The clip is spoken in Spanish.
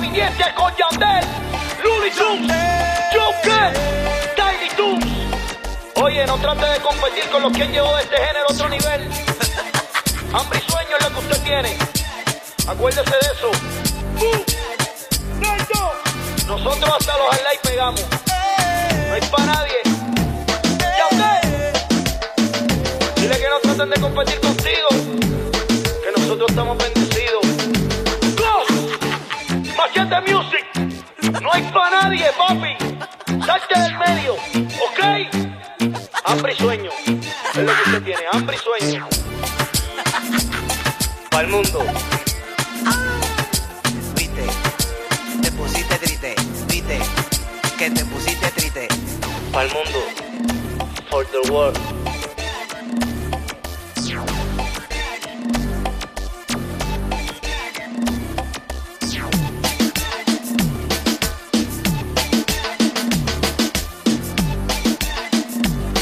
Eminencia con Yandel, Looney Tunes, Joker, Tiny Toons. Oye, no trate de competir con los que han llevado este género a otro nivel. Hambre y sueño es lo que usted tiene. Acuérdese de eso. Nosotros hasta los highlights pegamos. No hay para nadie. Yandel, dile que no traten de competir contigo, que nosotros estamos bendecidos. Machete Music, no hay para nadie, papi. Salte del medio, ¿ok? Hambre y sueño, es lo que usted tiene, hambre y sueño. Para el mundo. Viste, te pusiste triste, viste, que te pusiste triste. Para el mundo, for the world.